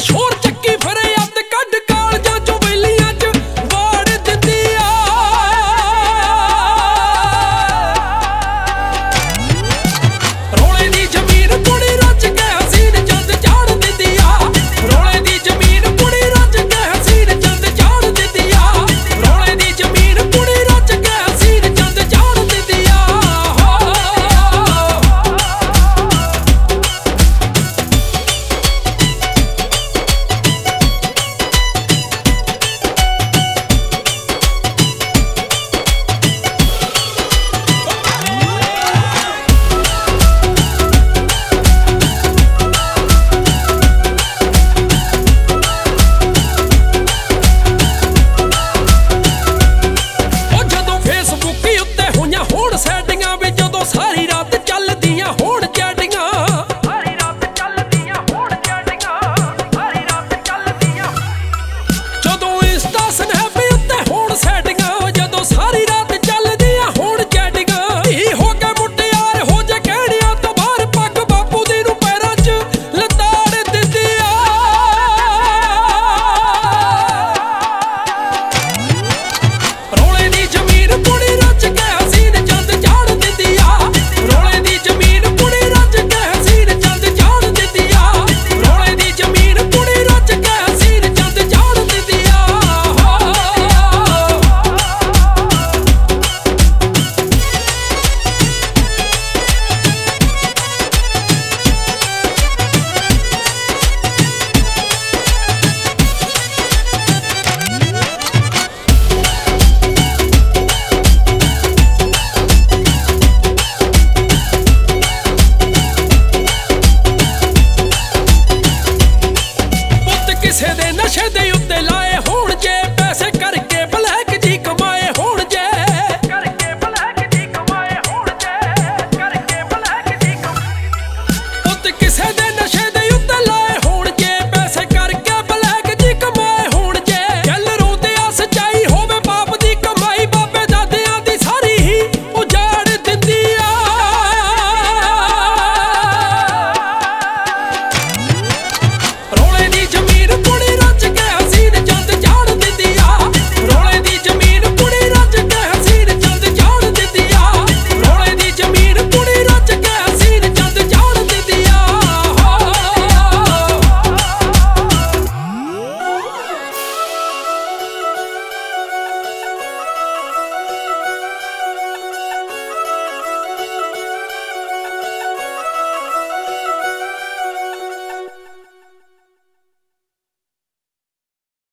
ਸ਼ੋਰ ਚੱਕੀ ਫਰੇ ਅੱਤ ਕੱਢ ਕਾਲਜਾਂ ਚੋਂ ਵੇਲੀਆਂ ਚ ਵਾੜ ਦਿੰਦੀ ਆ। ਰੋਲੇ ਦੀ ਜ਼ਮੀਨ ਕੁੜੀ ਰੱਜ ਕੇ ਹਸੀਨ ਚੰਦ ਚਾੜ ਦਿੰਦੀ ਆ। ਰੋਲੇ ਦੀ ਜ਼ਮੀਨ ਕੁੜੀ ਰੱਜ ਕੇ ਹਸੀਨ ਚੰਦ ਚਾੜ ਦਿੰਦੀ ਆ। ਰੋਲੇ ਦੀ ਜ਼ਮੀਨ ਕੁੜੀ ਰੱਜ ਕੇ ਹਸੀਨ ਚੰਦ ਚਾੜ ਦਿੰਦੀ ਆ। ਸੈਟਿੰਗਾਂ ਵਿੱਚ ਜਦੋਂ ਸਾਰੀ ਰਾਤ ਚੱਲਦੀਆਂ ਹੋਣ ਚੈਟਿੰਗਾਂ। ਸਾਰੀ ਰਾਤ ਚੱਲਦੀਆਂ ਹੋਣ ਚੈਟਿੰਗਾਂ। ਸਾਰੀ ਰਾਤ ਚੱਲਦੀਆਂ ਜਦੋਂ ਇੰਸਟਾ ਸਨੈਪ ਉੱਤੇ ਹੋਣ ਸੈਟਿੰਗਾਂ। ਜਦੋਂ ਸਾਰੀ ਰਾਤ ਚੱਲਦੀਆਂ ਹੋਣ ਚੈਟਿੰਗਾਂ। ਧੀ ਹੋ ਕੇ ਮੁਟਿਆਰ ਹੋ ਜੇ ਕਹਿਣਿਆਂ ਤੋਂ ਬਾਹਰ ਪੱਗ ਬਾਪੂ ਦੀ ਨੂੰ ਪੈਰਾਂ 'ਚ ਲਤਾੜ ਦਿੰਦੀ ਆ। ਰੋਲੇ ਦੀ ਜ਼ਮੀਨ ਕੁੜੀ ਰੱਜ ਕੇ ਹਸੀਨ ਚੰਦ ਚਾੜ ਦਿੰਦੀ ਆ। ਰੋਲੇ ਦੀ ਜ਼ਮੀਨ ਕੁੜੀ ਰੱਜ ਕੇ ਹਸੀਨ ਚੰਦ ਚਾੜ ਦਿੰਦੀ ਆ। ਰੋਲੇ ਦੀ ਜ਼ਮੀਨ ਕੁੜੀ ਰੱਜ ਕੇ ਹਸੀਨ ਚੰਦ ਚਾੜ ਦਿੰਦੀ ਆ। ਕਿਸੇ ਦੇ ਨਸ਼ੇ ਦੇ ਉੱਤੇ ਲਾਏ